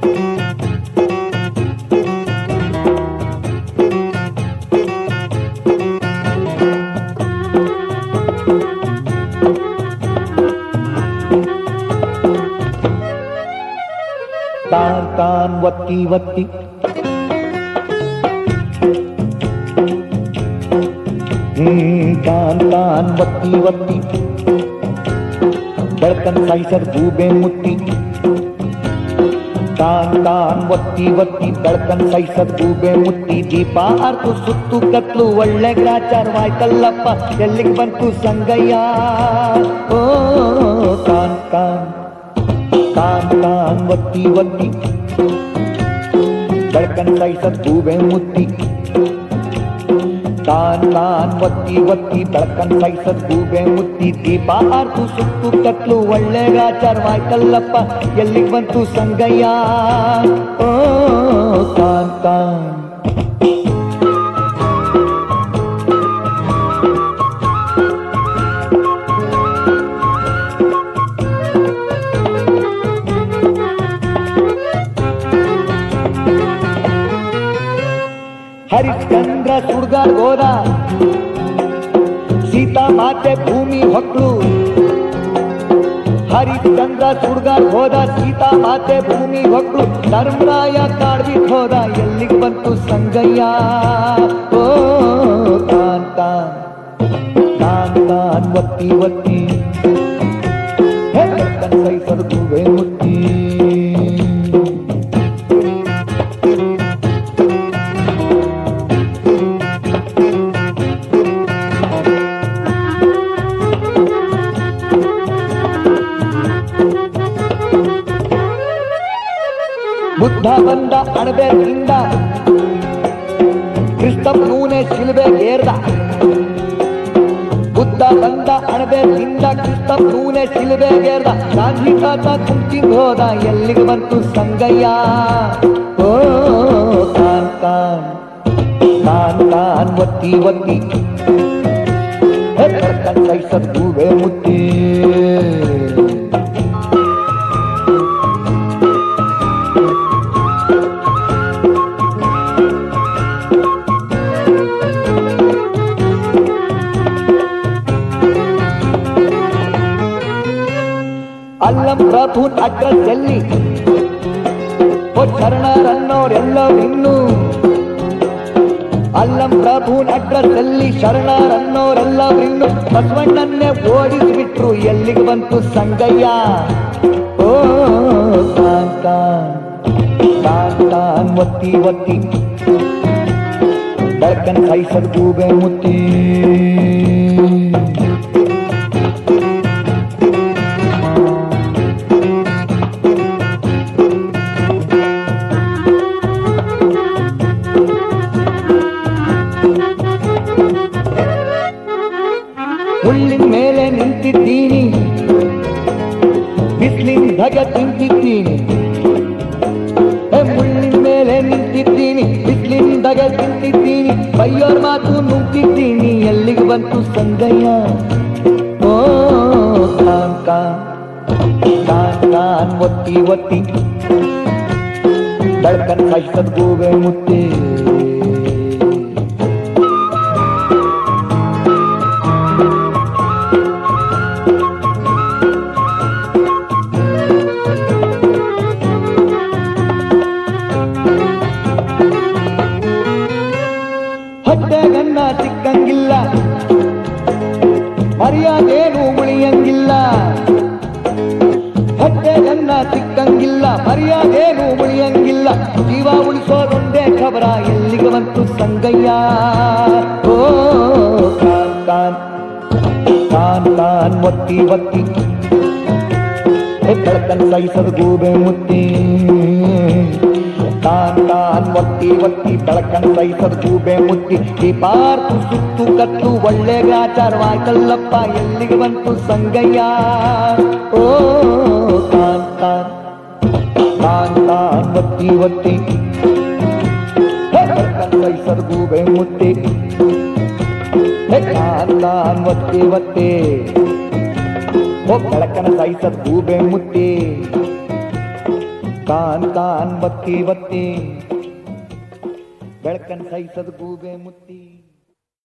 ತಾನ್ ತಾನ್ ಒತ್ತಿ ಒತ್ತಿ ತಾನ್ ತಾನ್ ಒತ್ತಿ ಒತ್ತಿ ಬೆಳಕನ್ ಸಾಯಿಸರ್ ಗೂಬೆ ಮುತ್ತಿ ತಾನ್ ತಾನ್ ಒತ್ತಿ ಒತ್ತಿ ಬೆಳಕನ್ ಸಾಯಿಸರ್ ಗೂಬೆ ಮುತ್ತಿ ದೀಪ ಅರ್ತು ಸುತ್ತು ಕತ್ಲು ಒಳ್ಳೆ ಗ್ರಾಚಾರವಾಯ್ತಲ್ಲಪ್ಪ ಎಲ್ಲಿಗೆ ಬಂತು ಸಂಗಯ್ಯ ಓ ತಾನ್ ತಾನ್ ತಾನ್ ತಾನ್ ಒತ್ತಿ ಒತ್ತಿ ಬೆಳಕನ್ ಸಾಯಿಸರ್ ಗೂಬೆ ಮುತ್ತಿ ತಾನ್ ತಾನ್ ಒತ್ತಿ ಒತ್ತಿ ಬೆಳಕನ್ ಸಾಯಿಸರ್ ಗೂಬೆ ಮುತ್ತಿ ದೀಪ ಆರ್ತು ಸುತ್ತು ಕತ್ಲು ಒಳ್ಳೆ ಗಾಚಾರವಾಯ್ತಲ್ಲಪ್ಪ ಎಲ್ಲಿಗೆ ಬಂತು ಸಂಗಯ್ಯ ಓ ತಾನ್ ತಾನ್ ಹರಿಶ್ಚಂದ್ರ ಸುಡ್ಗಾರ್ ಹೋದ ಸೀತಾ ಮಾತೆ ಭೂಮಿ ಹೊಕ್ಳು ಹರಿಶ್ಚಂದ್ರ ಸುಡ್ಗಾರ್ ಹೋದ ಸೀತಾ ಮಾತೆ ಭೂಮಿ ಹೊಕ್ಳು ಧರ್ಮರಾಯ ಕಾಡ್ಬಿಟ್ ಹೋದ ಎಲ್ಲಿಗೆ ಬಂತು ಸಂಗಯ್ಯ ಓ ತಾನ್ ತಾನ್ ತಾನ್ ತಾನ್ ಒತ್ತಿ ಒತ್ತಿ ಸೈಸರು ಗೂಬೆ ಮುತ್ತಿ ಬುದ್ಧ ಬಂದ ಅಣಬೆಯಿಂದ ಕ್ರಿಸ್ತಪ್ಪನೂನೆ ಶಿಲುಬೆಗೇರ್ದ ಬುದ್ಧ ಬಂದ ಅಣಬೆಯಿಂದ ಕ್ರಿಸ್ತಪ್ಪನೂನೆ ಶಿಲುಬೆಗೇರ್ದ ಗಾಂಧಿ ತಾತ ಕುಂತಿಂದ ಹೋದ ಎಲ್ಲಿಗೆ ಬಂತು ಸಂಗಯ್ಯ ಓ ತಾನ್ ತಾನ್ ತಾನ್ ತಾನ್ ಒತ್ತಿ ಒತ್ತಿ ಕೈಸರ್ ಗೂಬೆ ಮುತ್ತಿ ಅಲ್ಲಂ ಪ್ರಭುನ್ ಅಡ್ರೆಸ್ ಎಲ್ಲಿ ಶರಣರನ್ನೋರೆಲ್ಲೋ ಇನ್ನು ಅಲ್ಲಂ ಪ್ರಭುನ್ ಅಡ್ರೆಸ್ ಎಲ್ಲಿ ಶರಣರನ್ನೋರೆಲ್ಲ ಇನ್ನು ಬಸವಣ್ಣನ್ನೇ ಓಡಿಸ್ಬಿಟ್ರು ಎಲ್ಲಿಗೆ ಬಂತು ಸಂಗಯ್ಯ ಓ ತಾನ್ ತಾನ್ ತಾನ್ ತಾನ್ ಒತ್ತಿ ಒತ್ತಿ ಬೆಳಕನ್ ಸಾಯಿಸರ್ ಗೂಬೆ ಮುತ್ತಿ ಮುಳ್ಳಿನ ಮೇಲೆ ನಿಂತಿದ್ದೀನಿ ಬಿಸಿಲಿನ ಧಗ ತಿಂತಿದ್ದೀನಿ ಮುಳ್ಳಿನ ಮೇಲೆ ನಿಂತಿದ್ದೀನಿ ಬಿಸಿಲಿನ ಧಗ ತಿಂತಿದ್ದೀನಿ ಬೈಯೋರ್ ಮಾತು ನುಂಗ್ತಿದ್ದೀನಿ ಎಲ್ಲಿಗೆ ಬಂತು ಸಂಗಯ್ಯ ಓ ತಾನ್ ತಾನ್ ತಾನ್ ತಾನ್ ಒತ್ತಿ ಒತ್ತಿ ಬೆಳಕನ್ ಸಾಯಿಸರ್ ಗೂಬೆ ಮುತ್ತಿ ಹೊಟ್ಟೆಗನ್ನ ಸಿಕ್ಕಂಗಿಲ್ಲ ಮರ್ಯಾದೇನು ಉಳಿಯಂಗಿಲ್ಲ ಹೊಟ್ಟೆಗನ್ನ ಸಿಕ್ಕಂಗಿಲ್ಲ ಮರ್ಯಾದೇನು ಉಳಿಯಂಗಿಲ್ಲ ಜೀವ ಉಳಿಸೋದೊಂದೇ ಖಬರ ಎಲ್ಲಿಗೆ ಬಂತು ಸಂಗಯ್ಯ ಓ ತಾನ್ ತಾನ್ ತಾನ್ ತಾನ್ ಒತ್ತಿ ಒತ್ತಿ ಬೆಳಕನ್ ಸಾಯಿಸರ್ ಗೂಬೆ ಮುತ್ತಿ ತಾನ್ ತಾನ್ ಒತ್ತಿ ಒತ್ತಿ ಬೆಳಕನ್ ಸಾಯಿಸರ್ ಗೂಬೆ ಮುತ್ತಿ ದೀಪಾರ್ತು ಸುತ್ತು ಕತ್ತು ಒಳ್ಳೆ ಗಾಚಾರವಾಯ್ತಲ್ಲಪ್ಪ ಎಲ್ಲಿಗೆ ಬಂತು ಸಂಗಯ್ಯ ಓ ತಾನ್ ತಾನ್ ತಾನ್ ತಾನ್ ಒತ್ತಿ ಒತ್ತಿ ಬೆಳಕನ್ ಸಾಯಿಸರ್ ಗೂಬೆ ಮುತ್ತಿ ತಾನ್ ತಾನ್ ಒತ್ತಿ ಒತ್ತಿ ಬೆಳಕನ ಸಾಯಿಸರ್ ಗೂಬೆ ಮುತ್ತಿ ಕಾನ್ ಕಾನ್ ಬತ್ತಿ ಬತ್ತಿ ಬೆಳಕನ್ ಸೈಸದ ಗೂಬೆ ಮುತ್ತಿ